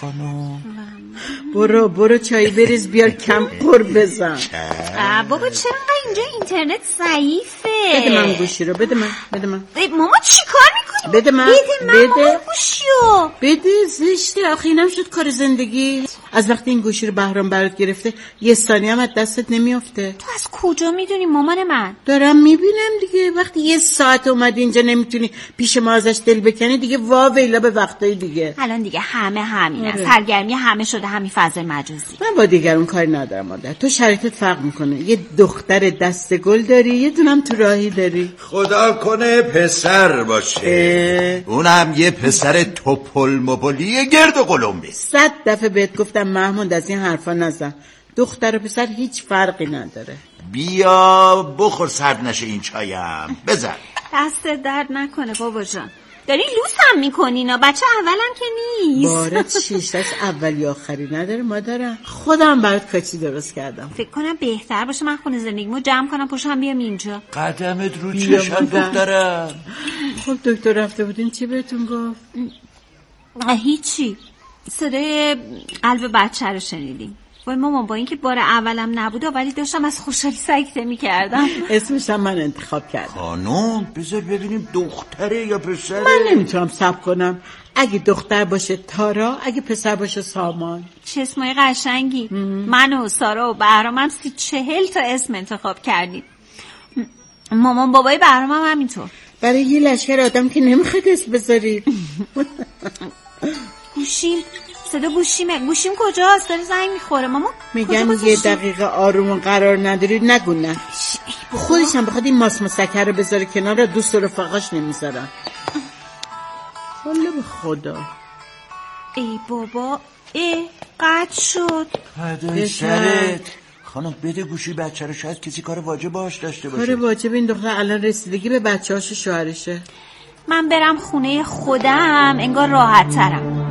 خانم. برو چای بریز بیار کم قر بزن. بابا چرا اینجا اینترنت ضعیفه؟ بده من گوشی رو، بده من. ماما چی کار میکنی؟ بده من گوشیو بده. زشته آخه اینم شد کار زندگی. از وقتی این گوشی رو بهرام برات گرفته یه ثانیه هم از دستت نمیافته. تو از کجا میدونی مامان من؟ دارم میبینم دیگه. وقتی یه ساعت اومدی اینجا نمیتونی پیش ما ازش دل بکنی دیگه واویلا به وقتای دیگه. الان دیگه همه همینه. سرگرمی همه شده همین فضای مجازی. من با دیگرون کاری ندارم مادر. تو شرایطت فرق میکنه. یه دختر دست گل داری، یه دونم تو راهی داری. خدا کنه پسر باشه. اونم یه پسر توپل مبلی گرد و قلمبی. 100 دفعه بهت گفتم محمود از این حرفا نزن. دختر و پسر هیچ فرقی نداره. بیا بخور سرد نشه این چایم. بزن. دست درد نکنه بابا جان. داری لوس هم میکنی بچه اولم که نیست. باره چیش دست اولی آخری نداره مادرم. خودم برات کاچی درست کردم. فکر کنم بهتر باشه من خونه زندگیمو جمع کنم پشتم بیام اینجا. قدمت رو چشم دخترم. خب دکتر رفته بودین چی بهتون گفت؟ هیچی. صدای قلب بچه رو شنیدیم. وای مامان با اینکه بار اولم نبوده ولی داشتم از خوشحالی سکته میکردم. اسمش هم من انتخاب کردم. خانم بذار ببینیم دختره یا پسره. من نمیتونم صبر کنم. اگه دختر باشه تارا، اگه پسر باشه سامان. چه اسمای قشنگی. من و سارا و بهرامم 40 تا اسم انتخاب کردیم. مامان بابای بهرامم همینطور. برای یه لشکر آدم که نمیخواد اسم بذارید. صدا گوشیم کجاست؟ داره زنگ میخوره ماما. میگم یه دقیقه آروم قرار ندارید نگو نه. خودش هم بخواد این ماس مسکر رو بذاره کنار دوست و رفقاش نمیذارن. والله به خدا. ای بابا قطع شد. فدای سرت. خانم بده گوشی بچه رو، شاید کسی کار واجب باش داشته باشه. کار واجب این دختر الان رسیدگی به بچه هاش و شوهرشه. من برم خونه خودم انگار راحت ترم.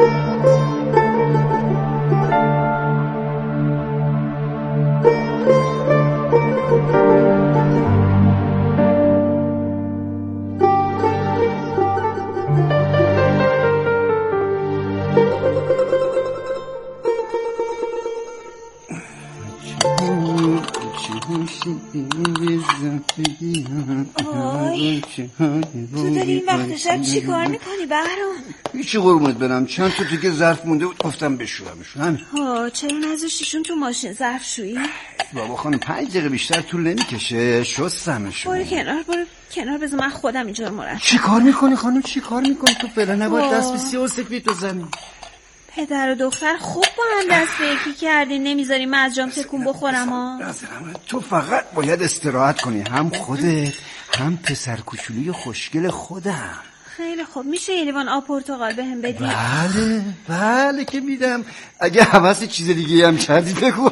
تو داری این وقت شب چی کار میکنی بهرام؟ هیچی قربونت برم. چند تا دیگه ظرف مونده بود گفتم بشورمشون. همین. چرا نذاشتیشون تو ماشین ظرفشویی؟ بابا خانم 5 دقیقه بیشتر طول نمیکشه. شستمشون. برو کنار بذار من خودم اینجا رو مرتب. چی کار میکنی خانم؟ چی کار میکنی؟ تو فعلا نباید دست به سیاه و سفید تو زمین. پدر و دختر خوب با هم دست به یکی کردین. نمیذاری من از جام تکون بخورم ها؟ تو فقط باید استراحت کنی. هم خودت هم پسر کوچولوی خوشگل خودم. خیلی خوب. میشه یه لیوان آب پرتقال بهم بدی؟ بله که میدم. اگه حواس چیز دیگه هم کردی بگو.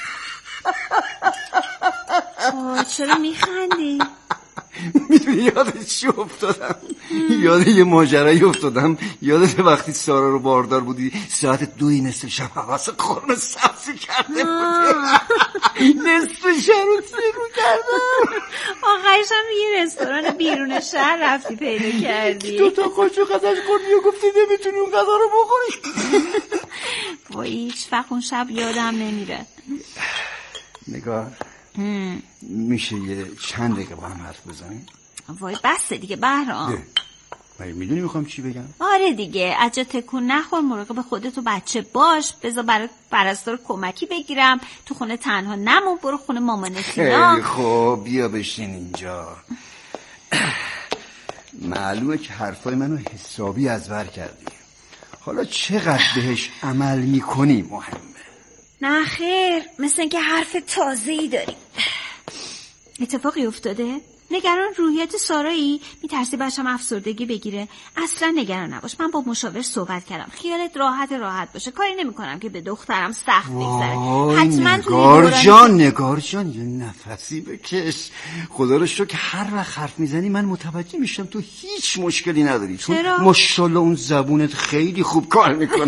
چرا میخندی؟ میدونی یادت چی افتادم؟ یاد یه ماجرایی افتادم. یادت وقتی سارا رو باردار بودی ساعت 2:30 شب حواس قرمه سبزی کرده بودی. نصف شهر رو سرو کردم. آخرش هم یه رستوران بیرون شهر رفتی پیدا کردی. 2 تا قاشق ازش خوردی و گفتی نمیتونی اون غذا رو بخوری. وای هیچ وقت اون شب یادم نمیره. نگار میشه یه چند دقیقه با هم حرف بزنیم؟ وای بسه دیگه بهرام. میدونی میخوام چی بگم؟ آره دیگه. از جا تکون نخور. مراقب خودت و بچه باش. بذار برای پرستار کمکی بگیرم. تو خونه تنها نمون. برو خونه مامان سینا. خیلی خوب بیا بشین اینجا. معلومه که حرفای منو حسابی از ور کردی. حالا چقدر بهش عمل میکنی مهمه. نه خیر، مثل اینکه حرف تازه‌ای داری. اتفاقی افتاده؟ نگران روحیت سارایی؟ میترسی بچه‌م افسردگی بگیره؟ اصلا نگران نباش. من با مشاور صحبت کردم. خیالت راحت باشه. کاری نمی‌کنم که به دخترم سخت بگذره. حتما تو نگار جان یه نفسی بکش. خدا رو شکر هر وقت حرف میزنی من متوجه میشم تو هیچ مشکلی نداری. چرا؟ ماشاءالله اون زبونت خیلی خوب کار میکنه.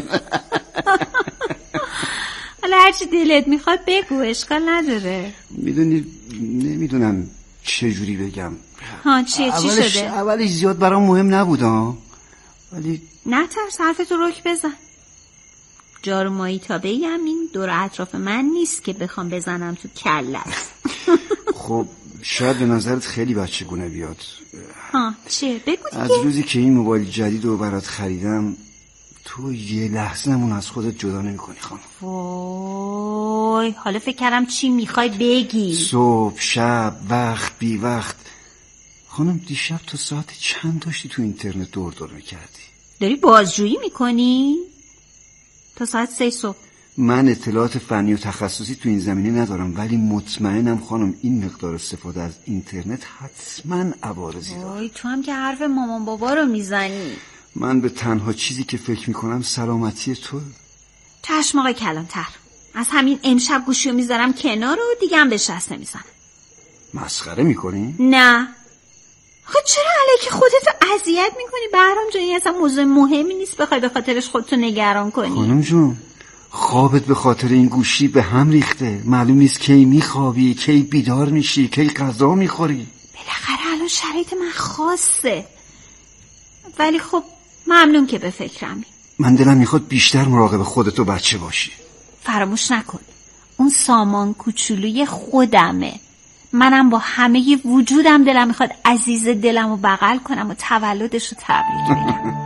حالا هرچی دلت میخواد بگو، اشکال نداره. میدونی نمیدونم چه جوری بگم. چی شده؟ اولش زیاد برام مهم نبود ولی نه ترس، حرفتو رک بزن. جارومایی تا بگم این دور اطراف من نیست که بخوام بزنم تو کلت. خب شاید به نظرت خیلی بچگونه بیاد. چیه؟ بگو دیگه. از روزی که این موبایل جدید رو برات خریدم تو یه لحظه‌مون از خودت جدا نمی‌کنی خانم. وای حالا فکر کردم چی میخوای بگی. صبح شب وقت بی وقت. خانم دیشب تا ساعت چند داشتی تو اینترنت دور میکردی؟ داری بازجویی میکنی؟ تا ساعت 3 صبح. من اطلاعات فنی و تخصصی تو این زمینه ندارم، ولی مطمئنم خانم این مقدار استفاده از اینترنت حتما عوارضی داره. وای تو هم که حرف مامان بابا رو میزنی. من به تنها چیزی که فکر میکنم سلامتی تو. چشم آقای کلانتر، از همین امشب گوشیو میذارم کنار و دیگه هم بهش دست نمیزنم. مسخره میکنی؟ نه. خب چرا الکی خودتو اذیت میکنی بهرام جان؟ این اصلا موضوع مهمی نیست بخوای به خاطرش خودتو نگران کنی. خانم جون خوابت به خاطر این گوشی به هم ریخته. معلوم نیست کی میخوابی، کی بیدار میشی، کی غذا میخوری. بالاخره الان شرایط من خاصه. ولی خب ممنون که به فکرمی. من دلم میخواد بیشتر مراقب خودت و بچه باشی. فراموش نکن اون سامان کوچولوی خودمه. منم با همه وجودم دلم میخواد عزیز دلم رو بغل کنم و تولدش رو تبریک بگم.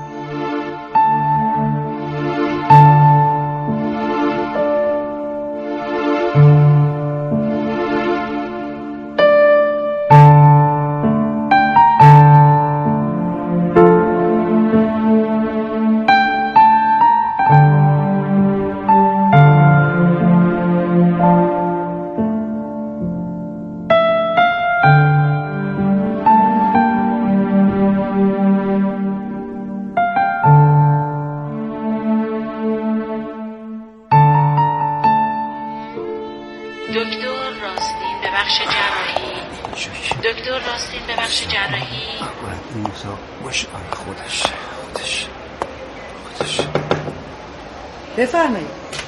بفرمایید.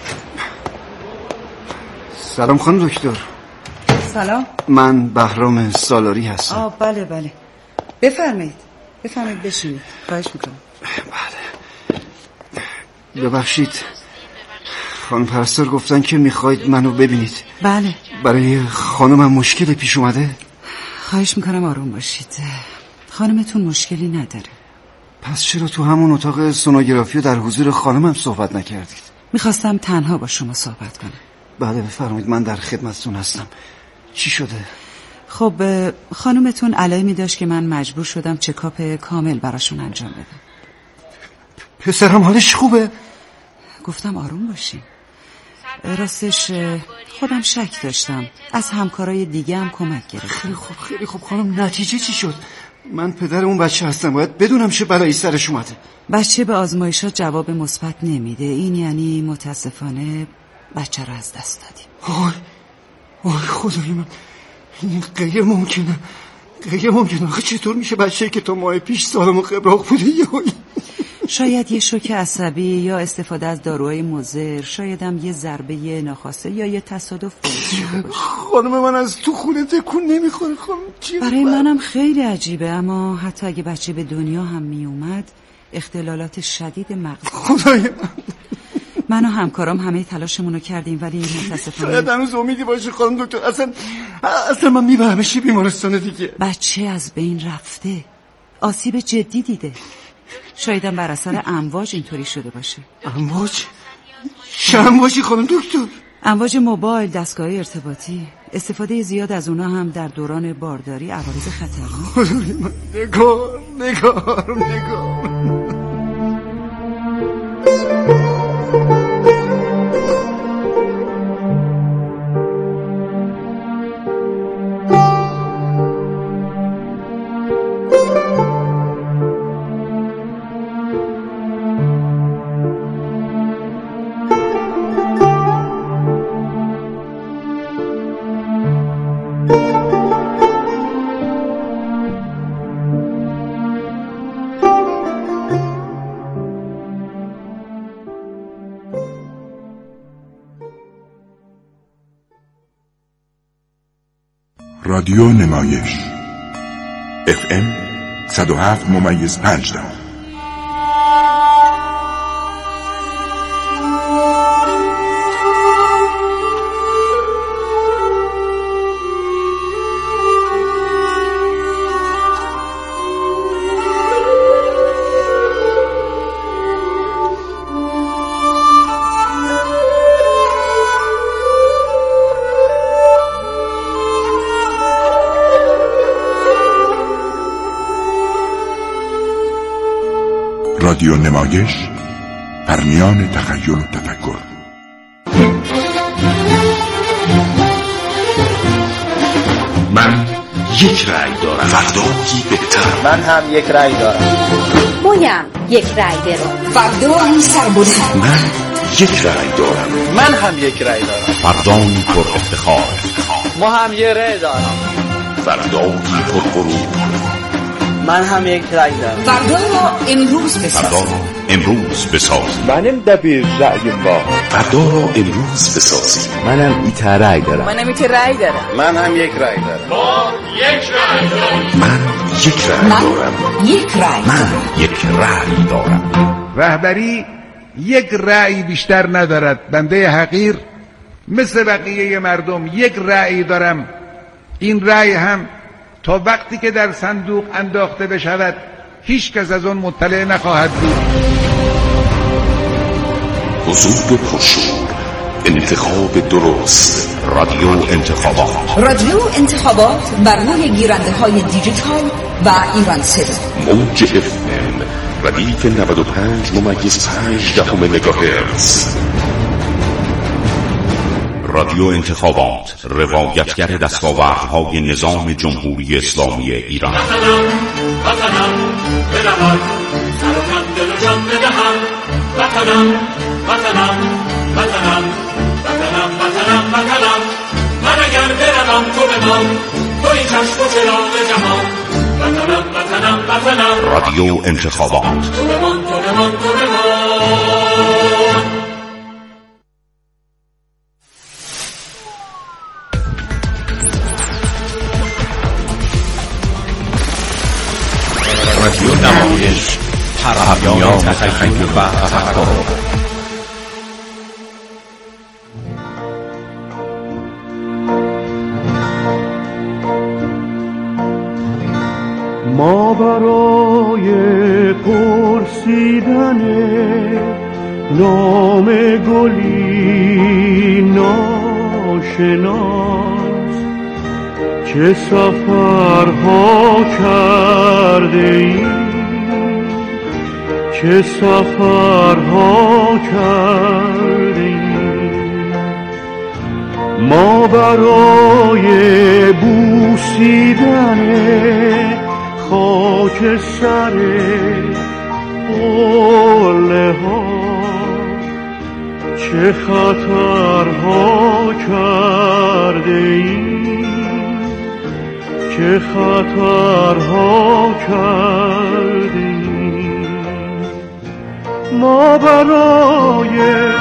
سلام خانم دکتر. سلام. من بهرام سالاری هستم. بله بفرمایید بشینید. خواهش میکنم. بله ببخشید خانم پرستار گفتن که میخواید منو ببینید. بله. برای خانمم مشکل پیش اومده؟ خواهش میکنم آروم باشید. خانمتون مشکلی نداره. پس چرا تو همون اتاق سونوگرافی در حضور خانمم صحبت نکردید؟ میخواستم تنها با شما صحبت کنم. بله بفرمایید من در خدمتتون هستم. چی شده؟ خب خانمتون علائمی داشت که من مجبور شدم چکاپ کامل براشون انجام بدم. پسرم حالش خوبه؟ گفتم آروم باشین. راستش خودم شک داشتم. از همکارای دیگه هم کمک گرفتم. خیلی خوب خانم نتیجه چی شد؟ من پدر اون بچه هستم، باید بدونم چه بلایی سرش اومده. بچه به آزمایشات جواب مثبت نمیده. این یعنی متاسفانه بچه رو از دست دادیم. وای خدای من، این غیر ممکنه. آخه چطور میشه بچه‌ای که تا ماه پیش سالم و قبراق بوده شاید یه شوک عصبی یا استفاده از داروهای مضر، شاید هم یه ضربه ناخواسته یا یه تصادف شده باشه. خانم من از تو خونه تکون نمیخوره. خانم برای منم خیلی عجیبه، اما حتی اگه بچه به دنیا هم میومد اختلالات شدید مغز. خدای من و همکارام همه تلاشمون رو کردیم ولی متاسفانه شاید هنوز امیدی باشه خانم دکتر. اصلا من میبرمش بیمارستان دیگه. بچه از بین رفته، آسیب جدی دیده. شایدم بر اثر امواج اینطوری شده باشه. امواج؟ چه امواجی خانم دکتر؟ امواج موبایل، دستگاه ارتباطی. استفاده زیاد از اونا هم در دوران بارداری عوارض خطرناک. نگار رادیو نمایش FM 107.5 رادیو نمایش در میان تخیل و تفکر. من یک رأی دارم، فردایی بهتر. من هم یک رأی دارم، مویم یک رأی دارم، فردایی سربلند. من یک رأی دارم، من هم یک رأی دارم، فردایی پر افتخار. ما هم یک رأی دارم، فردایی پر غرور. من هم یک رأی دارم. فردا را امروز بسازیم. فردا را امروز بسازیم. منم دبیر رأی ما. فردا را امروز بسازیم. منم ایت رأی دارم. منم ایت رأی دارم. من هم یک رأی دارم. ما یک رأی داریم. من یک رأی دارم. یک رأی. من یک رأی دارم. رهبری یک رأی بیشتر ندارد. بنده حقیر مثل بقیه مردم یک رأی دارم. این رأی هم تا وقتی که در صندوق انداخته بشود هیچ کس از آن مطلع نخواهد بود. حضور پرشور، انتخاب درست، رادیو انتخابات. رادیو انتخابات بر روی گیرنده های دیجیتال و ایران صدا. موج FM ردیف 95.5 مگاهرتز. رادیو انتخابات، روایتگر دستاوردهای نظام جمهوری اسلامی ایران. وطنم برود سر و تن دل و جان بدهم. وطنم من اگر بروم تو بمان، توی چشم و چراغ جهان. وطنم رادیو انتخابات. تو بمان. رادیو نمایش، پرهمیان تخیل و تفکر. ما برای پرسیدن نام گلی ناشناس چه سفرها کرده ایم، چه سفرها کرده ایم. ما برای بوسیدن خاک سر قله ها چه خطرها کرده ایم، چه خطرها کرده ایم. ما برای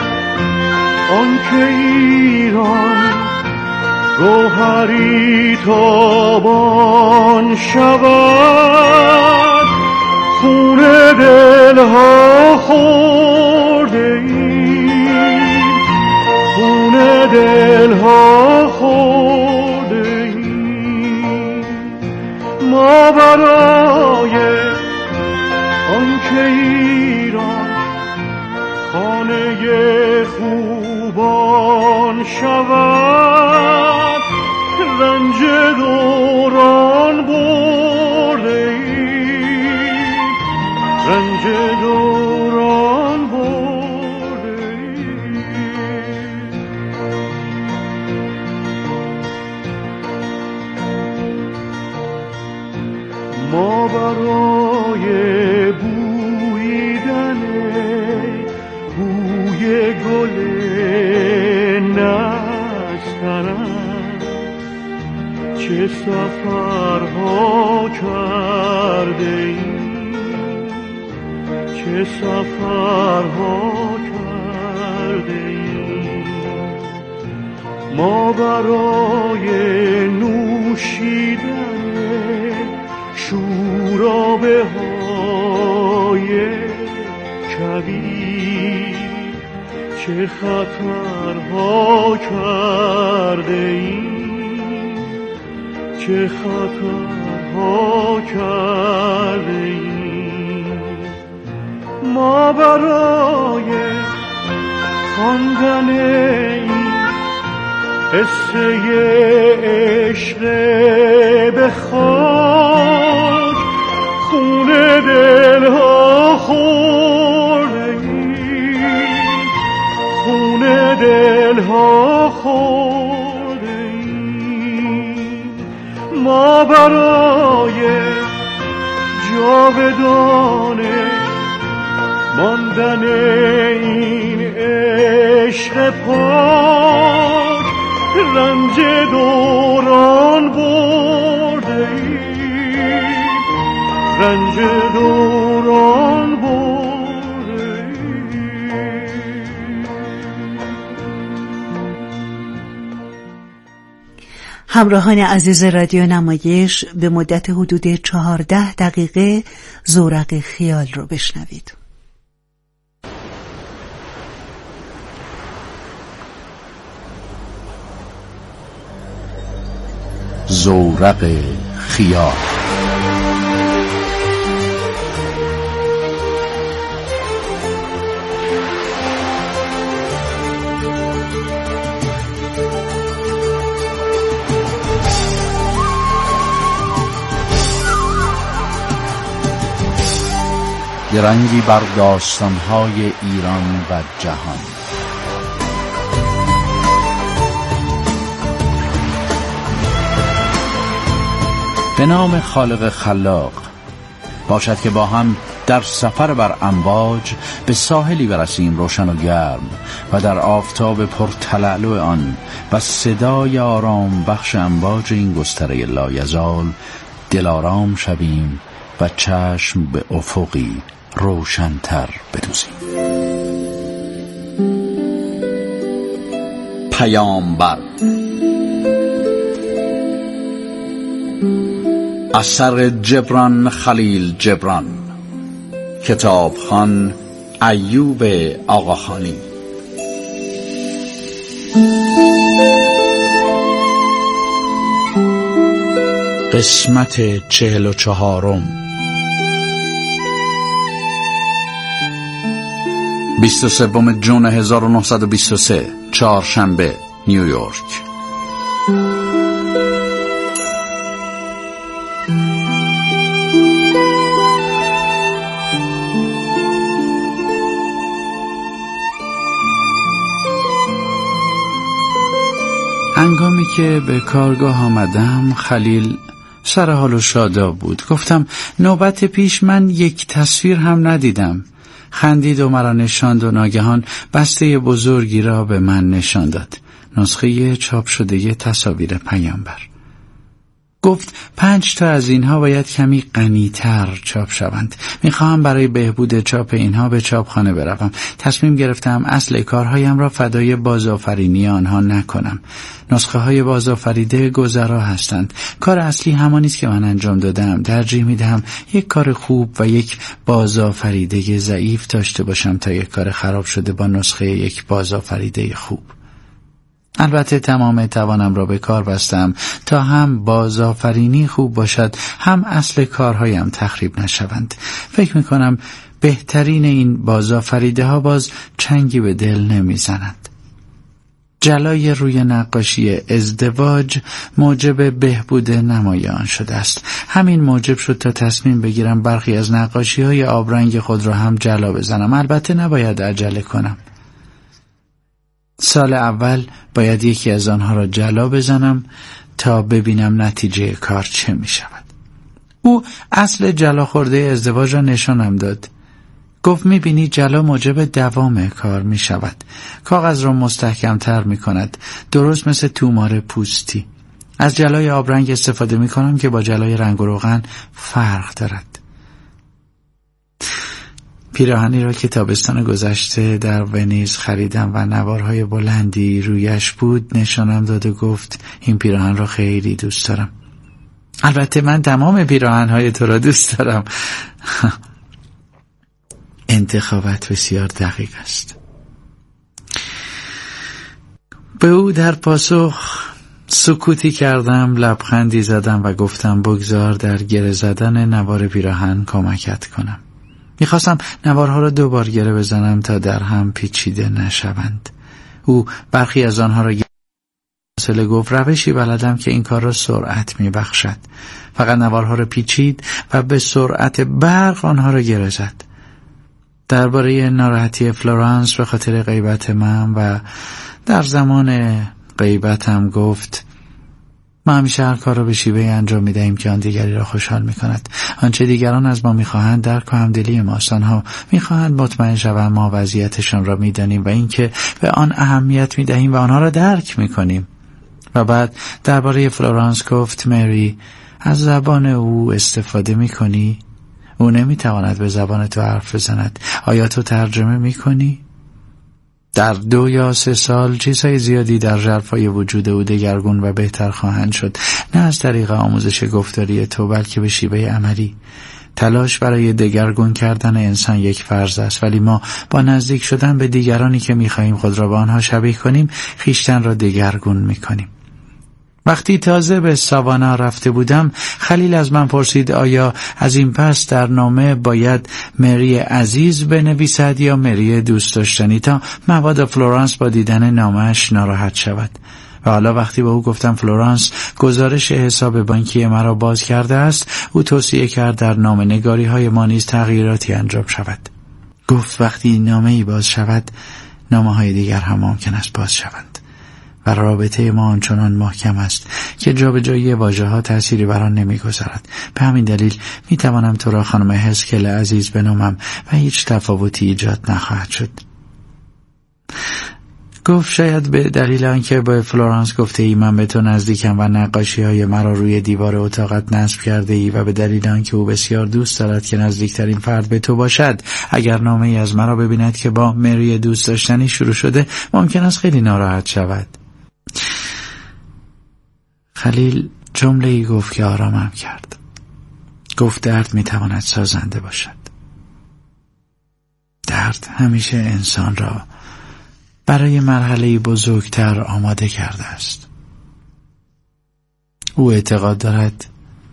آنکه ایران گوهری تابان شود خون دلها خورده ایم، خون دلها خورده ایم. ما برای آنکه ایران خانه خوبان شود رنج دوران برده ایم، رنج دوران برده ایم. ما برای بویدن بوی گل نسترن چه سفرها کرده ایم، چه سفرها کرده ایم. ما برای نوشیدن شورابه های کبیر چه خطرها کرده ایم، چه خطرها کرده ایم. ما برای خواندن این قصه عشق به خاک خون دلها خورده ایم، خون دلها خورده ایم. ما برای جاودانه ماندن این عشق پاک رنج دوران برده ایم، رنج دوران برده ایم. همراهان عزیز رادیو نمایش، به مدت حدود 14 دقیقه زورق خیال رو بشنوید. زورق خیال. درنگی بر داستان‌های ایران و جهان. به نام خالق خلاق. باشد که با هم در سفر بر امواج به ساحلی برسیم روشن و گرم و در آفتاب پرتلالو آن و صدای آرام بخش امواج این گستره لایزال دلارام شویم و چشم به افقی روشن‌تر بدوزیم. پیامبر، اثر جبران خلیل جبران، کتابخوان ایوب آقاخانی. قسمت 44، 23 جون 1923، چهارشنبه، نیویورک. هنگامی که به کارگاه آمدم خلیل سر حال و شاداب بود. گفتم نوبت پیش من یک تصویر هم ندیدم. خندید و مرا نشاند و ناگهان بسته بزرگی را به من نشان داد. نسخه چاپ شده تصاویر پیامبر. گفت 5 تا از اینها باید کمی غنی‌تر چاپ شوند. میخواهم برای بهبود چاپ اینها به چاپخانه بروم. تصمیم گرفتم اصل کارهایم را فدای بازآفرینی آنها نکنم. نسخه های بازآفریده گذرا هستند. کار اصلی همانی است که من انجام دادم. ترجیح میدهم یک کار خوب و یک بازآفریده ضعیف داشته باشم تا یک کار خراب شده با نسخه یک بازآفریده خوب. البته تمام توانم را به کار بستم تا هم بازآفرینی خوب باشد هم اصل کارهایم تخریب نشوند. فکر میکنم بهترین این بازآفریده ها باز چنگی به دل نمیزند. جلای روی نقاشی ازدواج موجب بهبود نمای آن شده است. همین موجب شد تا تصمیم بگیرم برخی از نقاشی های آبرنگ خود را هم جلا بزنم. البته نباید عجله کنم. سال اول باید یکی از آنها را جلا بزنم تا ببینم نتیجه کار چه می شود. او اصل جلا خورده ازدواج را نشانم داد. گفت می بینی جلا موجب دوام کار می شود. کاغذ را مستحکم تر می کند. درست مثل تومار پوستی. از جلای آبرنگ استفاده می کنم که با جلای رنگ و روغن فرق دارد. پیراهنی را که تابستان گذشته در ونیز خریدم و نوارهای بلندی رویش بود نشانم داد و گفت این پیراهن را خیلی دوست دارم. البته من تمام پیراهن‌های تو را دوست دارم. انتخابت بسیار دقیق است. به او در پاسخ سکوتی کردم، لبخندی زدم و گفتم بگذار در گره زدن نوار پیراهن کمکت کنم. میخواستم نوارها را 2 بار گره بزنم تا در هم پیچیده نشوند. او برخی از آنها را بلافاصله گفت روشی بلدم که این کار را سرعت می بخشد. فقط نوارها را پیچید و به سرعت برق آنها را گره زد. درباره ناراحتی فلورانس به خاطر غیبت من و در زمان غیبتم گفت ما همیشه هر کار را به شیوهی انجام می دهیم که آن دیگری را خوشحال می کند. آنچه دیگران از ما می خواهند درک و همدلی ماست. آنها می خواهند مطمئن شوند ما وضعیتشان را می دانیم و اینکه به آن اهمیت می دهیم و آنها را درک می کنیم. و بعد درباره فلورانس گفت مری از زبان او استفاده می کنی؟ او نمی تواند به زبان تو حرف بزند. آیا تو ترجمه می کنی؟ در 2 یا 3 سال چیزهای زیادی در ژرفای وجود او دگرگون و بهتر خواهند شد، نه از طریق آموزش گفتاری تو بلکه به شیوه عملی. تلاش برای دگرگون کردن انسان یک فرض است، ولی ما با نزدیک شدن به دیگرانی که می‌خواهیم خود را با آنها شبیه کنیم خویشتن را دگرگون می‌کنیم. وقتی تازه به ساوانا رفته بودم خلیل از من پرسید آیا از این پس در نامه باید مری عزیز بنویسد یا مری دوست داشتنی تا مبادا فلورانس با دیدن نامه‌اش ناراحت شود. و حالا وقتی به او گفتم فلورانس گزارش حساب بانکی مرا باز کرده است، او توصیه کرد در نامه‌نگاری‌های ما نیز تغییراتی انجام شود. گفت وقتی نامه‌ای باز شود نامه‌های دیگر هم ممکن است باز شوند و رابطه ما آنچنان محکم است که جابجایی واژه‌ها تأثیری بر آن نمی‌گذارد. به همین دلیل می‌توانم تو را خانم هسکل عزیز بنامم و هیچ تفاوتی ایجاد نخواهد شد. گفت شاید به دلیل آنکه با فلورانس گفته ای من به تو نزدیکم و نقاشی‌های مرا روی دیوار اتاقت نصب کرده ای و به دلیل آنکه او بسیار دوست دارد که نزدیکترین فرد به تو باشد، اگر نامه‌ای از مرا ببیند که با مری دوست داشتنی شروع شده ممکن است خیلی ناراحت شود. خلیل جمله‌ای گفت که آرامم کرد. گفت درد میتواند سازنده باشد. درد همیشه انسان را برای مرحله‌ای بزرگتر آماده کرده است. او اعتقاد دارد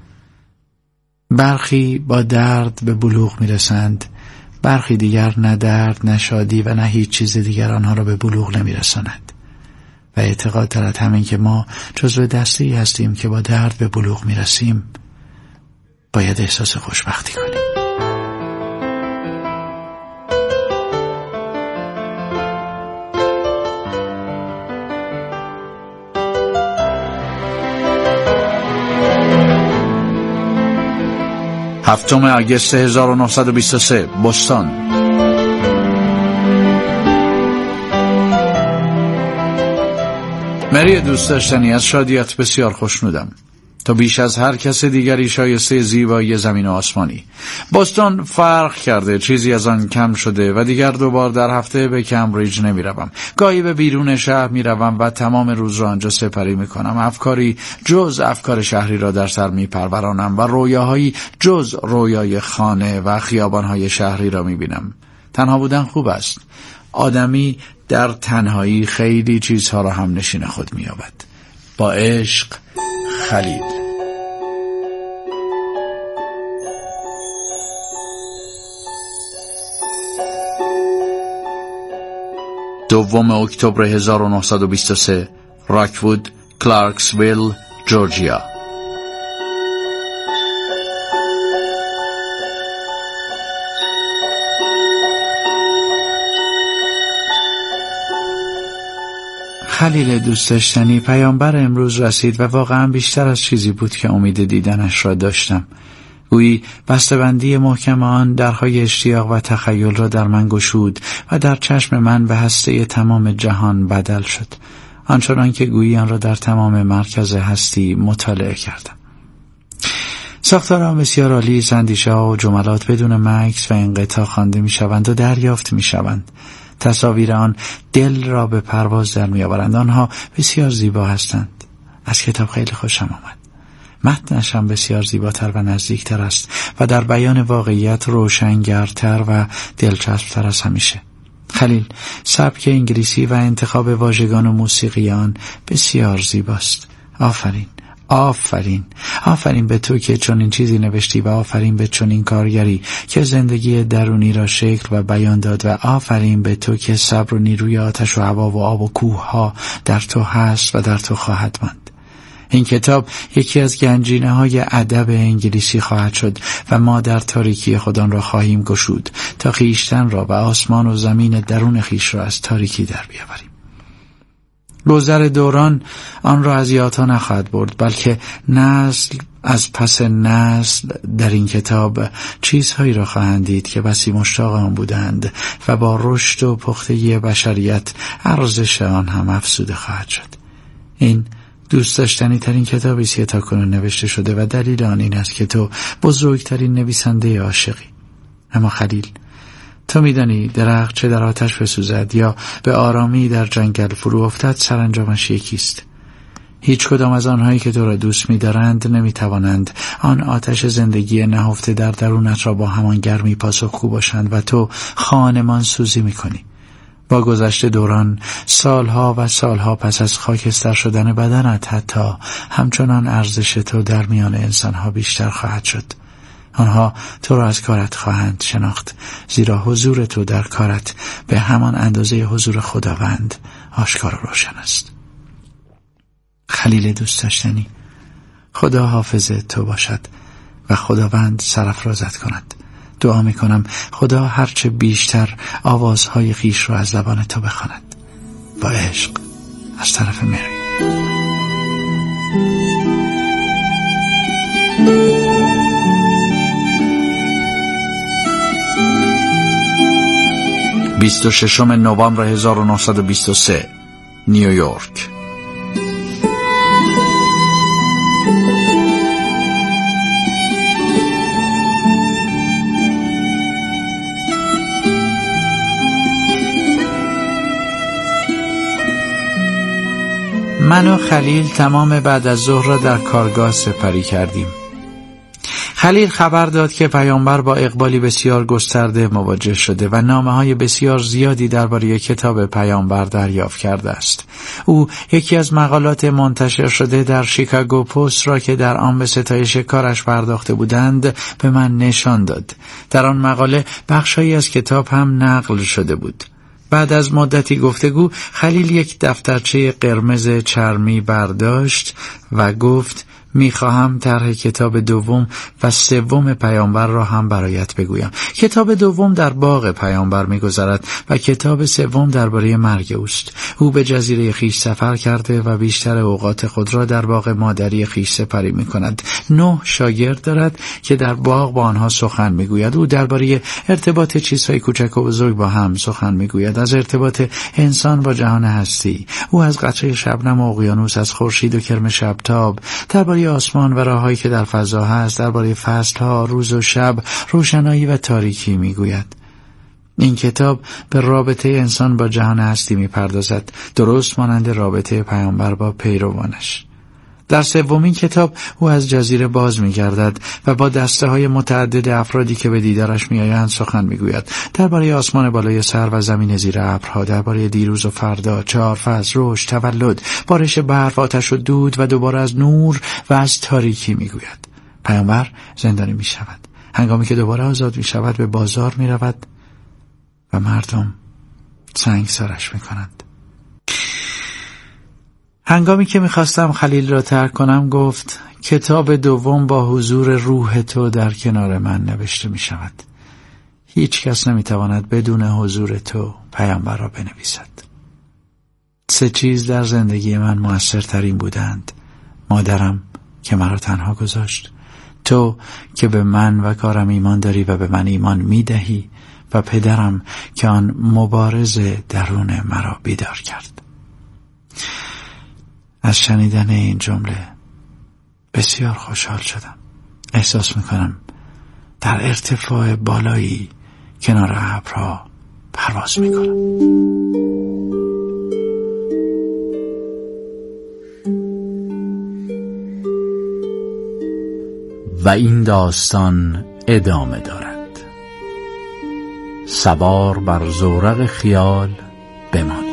برخی با درد به بلوغ میرسند، برخی دیگر نه درد نه شادی و نه هیچ چیز دیگر آنها را به بلوغ نمیرساند. و اعتقاد دارد همین که ما جزو دسته‌ای هستیم که با درد به بلوغ میرسیم باید احساس خوشبختی کنیم. هفتم آگوست 1923 بوستون. مری دوست داشتنی از شادیت بسیار خوشنودم. تو بیش از هر کس دیگری شایسته زیبایی زمین و آسمانی. بوستون فرق کرده، چیزی از آن کم شده و دیگر 2 بار در هفته به کمبریج نمی روم. گاهی به بیرون شهر می روم و تمام روز را آنجا سپری می کنم. افکاری جز افکار شهری را در سر می پرورانم و رویاهایی جز رویای خانه و خیابانهای شهری را می بینم. تنها بودن خوب است. آدمی در تنهایی خیلی چیزها را هم نشین خود می یابد. با عشق، خلیل. دوم اکتبر 1923 راکوود، کلارکسویل، جورجیا. خلیل دوست داشتنی، پیامبر امروز رسید و واقعا بیشتر از چیزی بود که امید دیدنش را داشتم. گویی بسته‌بندی محکم آن درهای اشتیاق و تخیل را در من گشود و در چشم من به هسته تمام جهان بدل شد، آنچنان که گویی آن را در تمام مرکز هستی مطالعه کردم. ساختار آن بسیار عالی، اندیشه‌ها و جملات بدون مکث و انقطاع خوانده می‌شوند و دریافت می‌شوند. تصاویر آن دل را به پرواز در می‌آورند. آنها بسیار زیبا هستند. از کتاب خیلی خوشم آمد. متنش هم بسیار زیباتر و نزدیکتر است و در بیان واقعیت روشنگرتر و دلچسبتر از همیشه. خلیل، سبک انگلیسی و انتخاب واژگان و موسیقی آن بسیار زیباست. آفرین، آفرین به تو که چنین چیزی نوشتی و آفرین به چنین کارگری که زندگی درونی را شکل و بیان داد و آفرین به تو که صبر و نیروی آتش و هوا و آب و کوه ها در تو هست و در تو خواهد ماند. این کتاب یکی از گنجینه های ادب انگلیسی خواهد شد و ما در تاریکی خودان را خواهیم گشود تا خویشتن را و آسمان و زمین درون خویش را از تاریکی در بیاوریم. گذر دوران آن را از یادها نخواهد برد، بلکه نسل از پس نسل در این کتاب چیزهایی را خواهند دید که بسی مشتاق آن بودند و با رشد و پختگی بشریت ارزش آن هم افزوده خواهد شد. این دوست داشتنی ترین کتابی است که تاکنون نوشته شده و دلیل آن این است که تو بزرگترین نویسنده عاشقی. اما خلیل، تو میدانی درخت چه در آتش بسوزد یا به آرامی در جنگل فرو افتد سرانجامش یکیست. هیچ کدام از آنهایی که تو را دوست می‌دارند نمی‌توانند آن آتش زندگی نهفته در درونت را با همان گرمی پاسخگو باشند و تو خانمان سوزی می‌کنی. با گذشت دوران، سالها و سالها پس از خاکستر شدن بدنت، حتی همچنان ارزش تو در میان انسانها بیشتر خواهد شد. آنها تو را از کارت خواهند شناخت، زیرا حضور تو در کارت به همان اندازه حضور خداوند آشکار و روشن است. خلیل دوست داشتنی، خدا حافظ تو باشد و خداوند سرافرازت کند. دعا میکنم خدا هرچه بیشتر آوازهای خویش را از لبان تو بخواند. با عشق، از طرف مری. (26 نوامبر 1923) نیویورک. من و خلیل تمام بعد از ظهر را در کارگاه سپری کردیم. خلیل خبر داد که پیامبر با اقبالی بسیار گسترده مواجه شده و نامه‌های بسیار زیادی درباره کتاب پیامبر دریافت کرده است. او یکی از مقالات منتشر شده در شیکاگو پست را که در آن به ستایش کارش پرداخته بودند به من نشان داد. در آن مقاله بخشایی از کتاب هم نقل شده بود. بعد از مدتی گفتگو خلیل یک دفترچه قرمز چرمی برداشت و گفت میخواهم طرح کتاب دوم و سوم پیامبر را هم برایت بگویم. کتاب دوم در باغ پیامبر میگذرد و کتاب سوم درباره مرگ اوست. او به جزیره خویش سفر کرده و بیشتر اوقات خود را در باغ مادری خویش سپری میکند. 9 شاگرد دارد که در باغ با آنها سخن میگوید. او درباره ارتباط چیزهای کوچک و بزرگ با هم سخن میگوید، از ارتباط انسان با جهان هستی. او از قطره شبنم و اقیانوس، از خورشید و کرم شبتاب، درباره آسمان و راههایی که در فضا هست، درباره فصلها، روز و شب، روشنایی و تاریکی میگوید. این کتاب به رابطه انسان با جهان هستی میپردازد، درست مانند رابطه پیامبر با پیروانش. در سومین کتاب او از جزیره باز می‌گردد و با دسته‌های متعدد افرادی که به دیدارش می‌آیند سخن می‌گوید، درباره آسمان بالای سر و زمین زیر ابرها، درباره دیروز و فردا، 4 فصل، رشد، تولد، بارش برف، آتش و دود و دوباره از نور و از تاریکی می‌گوید. پیامبر زندانی می‌شود. هنگامی که دوباره آزاد می‌شود به بازار می‌رود و مردم سنگسارش می‌کنند. هنگامی که میخواستم خلیل را ترک کنم گفت کتاب دوم با حضور روح تو در کنار من نوشته می شود. هیچ کس نمیتواند بدون حضور تو پیامبر را بنویسد. 3 چیز در زندگی من مؤثرترین بودند: مادرم که مرا تنها گذاشت، تو که به من و کارم ایمان داری و به من ایمان میدهی، و پدرم که آن مبارز درون مرا بیدار کرد. از شنیدن این جمله بسیار خوشحال شدم. احساس میکنم در ارتفاع بالایی کنار ابرها پرواز میکنم. و این داستان ادامه دارد. سوار بر زورق خیال بمان.